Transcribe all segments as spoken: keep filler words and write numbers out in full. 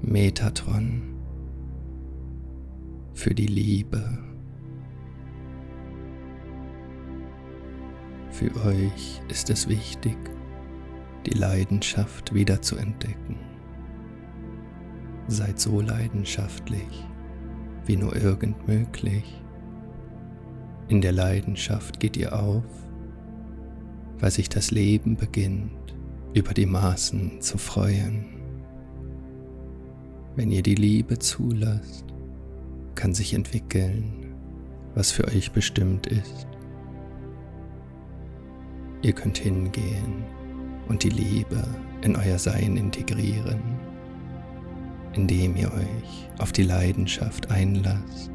Metatron für die Liebe. Für euch ist es wichtig, die Leidenschaft wieder zu entdecken. Seid so leidenschaftlich wie nur irgend möglich. In der Leidenschaft geht ihr auf, weil sich das Leben beginnt, über die Maßen zu freuen. Wenn ihr die Liebe zulasst, kann sich entwickeln, was für euch bestimmt ist. Ihr könnt hingehen und die Liebe in euer Sein integrieren, indem ihr euch auf die Leidenschaft einlasst.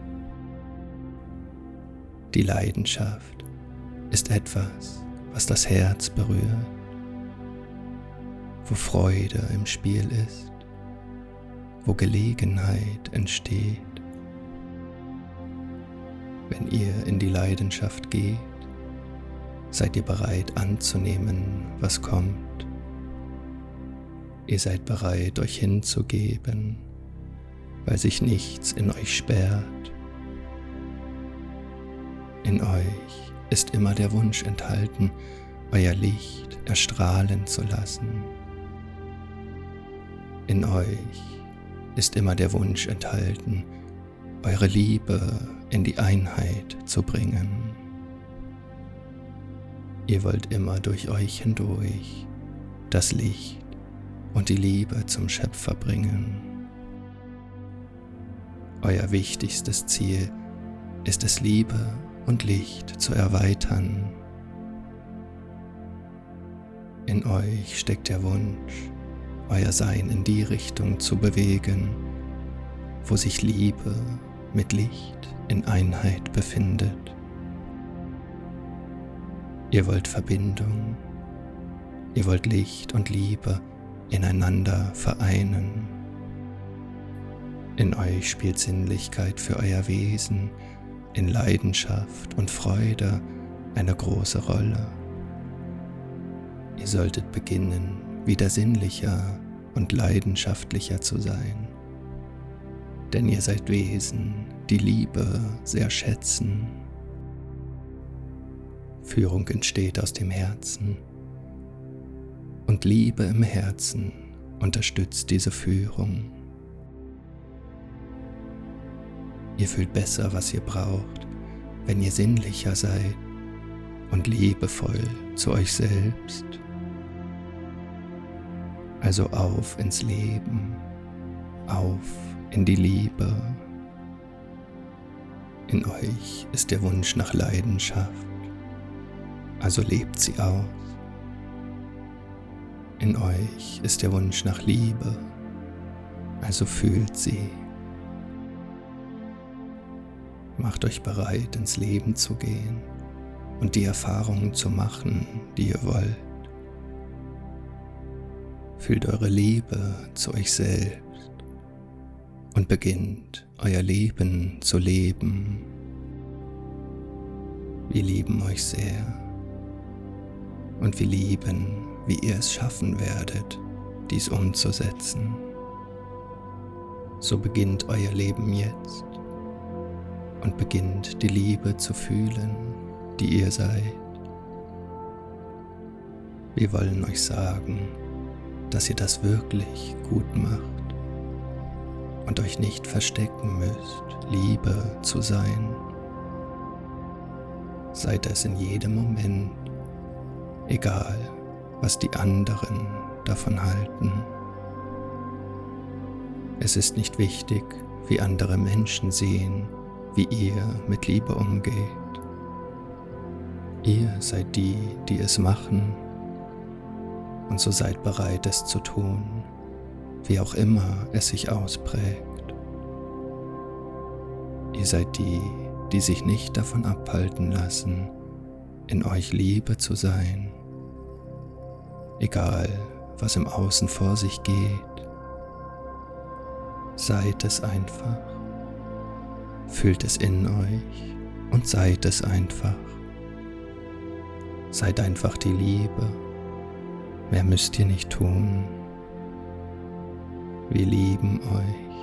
Die Leidenschaft ist etwas, was das Herz berührt, wo Freude im Spiel ist, wo Gelegenheit entsteht. Wenn ihr in die Leidenschaft geht, seid ihr bereit anzunehmen, was kommt. Ihr seid bereit, euch hinzugeben, weil sich nichts in euch sperrt. In euch ist immer der Wunsch enthalten, euer Licht erstrahlen zu lassen. In euch ist immer der Wunsch enthalten, eure Liebe in die Einheit zu bringen. Ihr wollt immer durch euch hindurch das Licht und die Liebe zum Schöpfer bringen. Euer wichtigstes Ziel ist es, Liebe und Licht zu erweitern. In euch steckt der Wunsch, euer Sein in die Richtung zu bewegen, wo sich Liebe mit Licht in Einheit befindet. Ihr wollt Verbindung, ihr wollt Licht und Liebe ineinander vereinen. In euch spielt Sinnlichkeit für euer Wesen, in Leidenschaft und Freude eine große Rolle. Ihr solltet beginnen, wieder sinnlicher und leidenschaftlicher zu sein, denn ihr seid Wesen, die Liebe sehr schätzen. Führung entsteht aus dem Herzen und Liebe im Herzen unterstützt diese Führung. Ihr fühlt besser, was ihr braucht, wenn ihr sinnlicher seid und liebevoll zu euch selbst. Also auf ins Leben, auf in die Liebe. In euch ist der Wunsch nach Leidenschaft, also lebt sie aus. In euch ist der Wunsch nach Liebe, also fühlt sie. Macht euch bereit, ins Leben zu gehen und die Erfahrungen zu machen, die ihr wollt. Fühlt eure Liebe zu euch selbst und beginnt euer Leben zu leben. Wir lieben euch sehr und wir lieben, wie ihr es schaffen werdet, dies umzusetzen. So beginnt euer Leben jetzt und beginnt die Liebe zu fühlen, die ihr seid. Wir wollen euch sagen, dass ihr das wirklich gut macht und euch nicht verstecken müsst, Liebe zu sein. Seid es in jedem Moment, egal was die anderen davon halten. Es ist nicht wichtig, wie andere Menschen sehen, wie ihr mit Liebe umgeht. Ihr seid die, die es machen, und so seid bereit, es zu tun, wie auch immer es sich ausprägt. Ihr seid die, die sich nicht davon abhalten lassen, in euch Liebe zu sein, egal was im Außen vor sich geht. Seid es einfach, fühlt es in euch und seid es einfach. Seid einfach die Liebe. Mehr müsst ihr nicht tun. Wir lieben euch.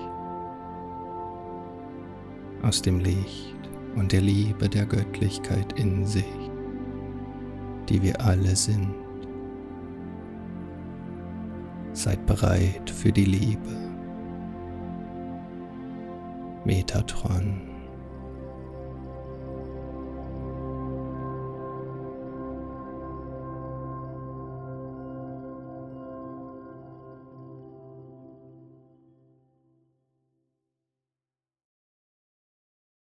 Aus dem Licht und der Liebe der Göttlichkeit in sich, die wir alle sind. Seid bereit für die Liebe. Metatron.